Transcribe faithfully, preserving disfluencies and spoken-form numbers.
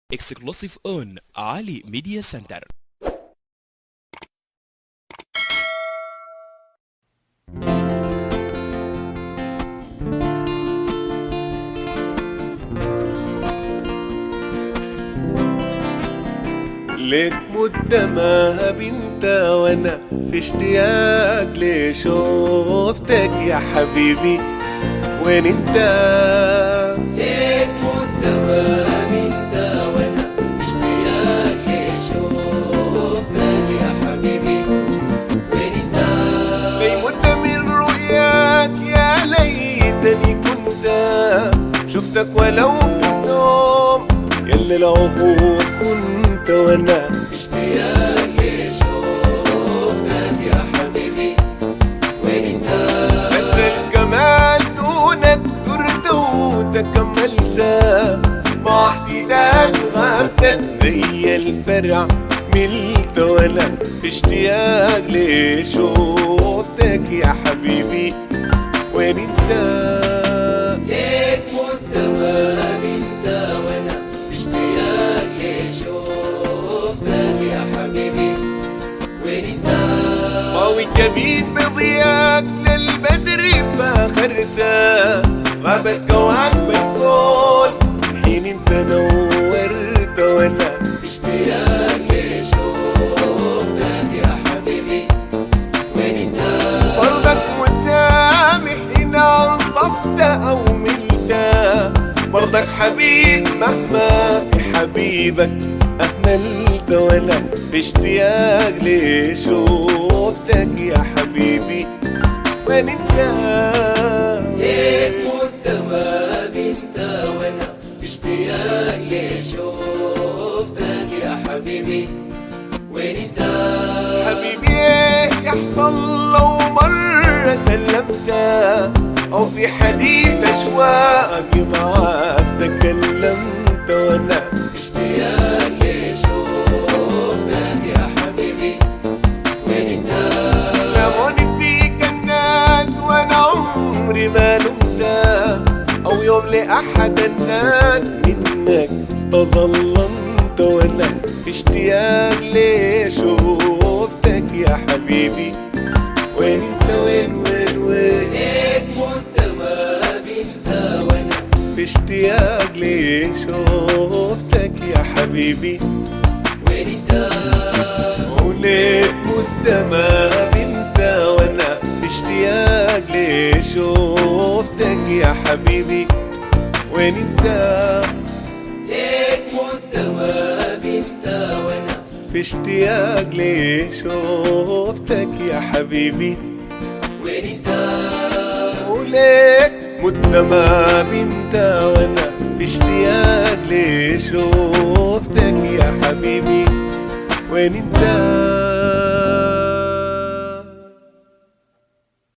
Exclusive on Ali Media Center. ليك مدة ما بنت وانا في اشتياق لشوفتك يا حبيبي، وين انت؟ ليك مدة ما بنت وانا في اشتياق لشوفتك يا حبيبي، وين انت؟ لي مدة من رؤياك يا ليتني كنت شفتك ولو في النوم، يلي العهود كنت وانا في اشتياق لشوفتك يا حبيبي، وين انت؟ انت الجمال دونك درت وتكملت، مع احتياج غابتك زي الفرع ملت وانا في اشتياق لشوفتك يا حبيبي، وين انت؟ ليك مدة ما بنت وانا في اشتياق لشوفتك يا حبيبي، وين انت؟ ضاوي جميل بضياك للبدر فاخرته، غابت كواكب الكون حين انت نورت وانا في اشتياق لشوفتك يا حبيبي، وين انت؟ برضك مسامح إن انصفت أو ملت، برضك حبيب مهما في حبيبك أهملت وأنا في اشتياق لشوفتك يا حبيبي، وين انت؟ ليك مدة ما بنت وانا في اشتياق لشوفتك يا حبيبي، وين انت؟ حبيبي ايه يحصل لو مرة سلمت، أو في حديث أشواقي معاك تكلمت وأنا في اشتياق لشوفتك يا حبيبي، وين انت؟ لموني فيك الناس وأنا عمري ما لمت، أو يوم لأحد الناس منك تظلمت وأنا في اشتياق لشوفتك يا حبيبي، وين انت؟ وين وين وين؟ ليك مدة ما بنت وانا في اشتياق لشوفتك يا حبيبي، وين انت؟ وليك مدة ما بنت وانا في اشتياق لشوفتك يا حبيبي، وين انت؟ ليك مدة ما بنت وانا في اشتياق لشوفتك يا حبيبي، وين انت؟ وليك مدة ما بنت وانا في اشتياق لشوفتك يا حبيبي، وين انت؟